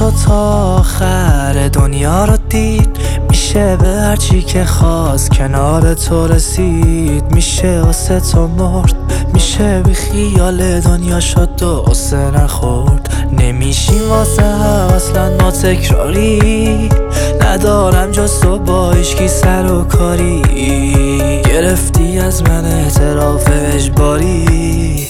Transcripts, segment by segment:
تو تا آخر دنیا رو دید، میشه به هرچی که خواست کنار تو رسید. میشه واسه تو مرد، میشه بی خیال دنیا شد و قصه نخورد. نمیشیم واسه هم اصلا ما تکراری، ندارم جز تو با هیچکی سر و کاری. گرفتی از من اعتراف اجباری،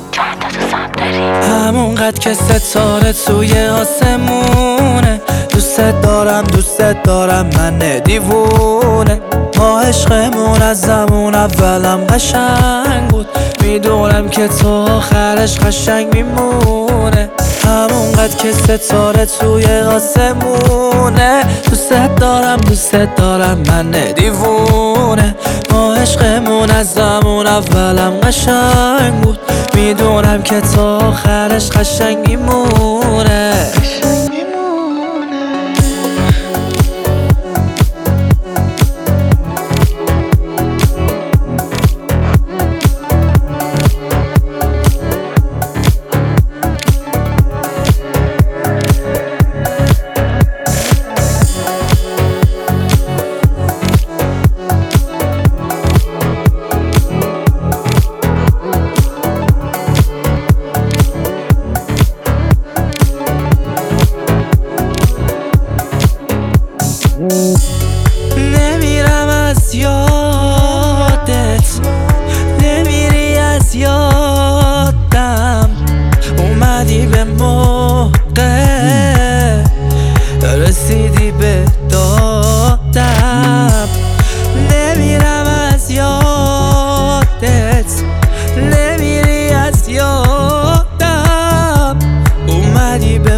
همونقدر که ستاره توی آسمونه. دوست دارم من دیوونه. ما عشقمون از زمان اولم قشنگ بود، میدونم که تو آخرش قشنگ میمونه. همونقدر که ستاره توی آسمونه. دوست دارم من دیوونه. ما عشقمون از زمان اولم قشنگ بود، میدونم که تو آخرش قشنگ میمونه. نمیرم از یادت، نمیری از یادم. اومدی به موقع، رسیدی به دادم. نمیرم از یادت، نمیری از یادم. اومدی به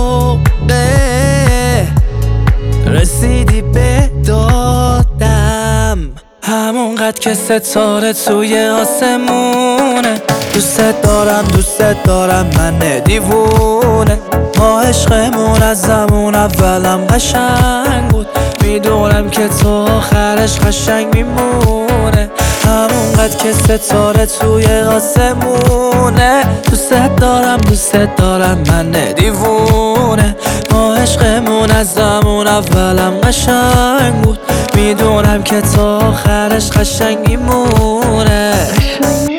موقع، رسیدی به دادم. همونقدر که ستاره توی آسمونه. دوست دارم من دیوونه. ما عشقمون از زمان اولم قشنگ بود، میدونم که تو آخرش قشنگ میمونه. همونقدر که ستاره توی آسمونه. دوست دارم من دیوونه. ما عشقمون از زمان اولم قشنگ بود، میدونم که تو آخرش قشنگ میمونه.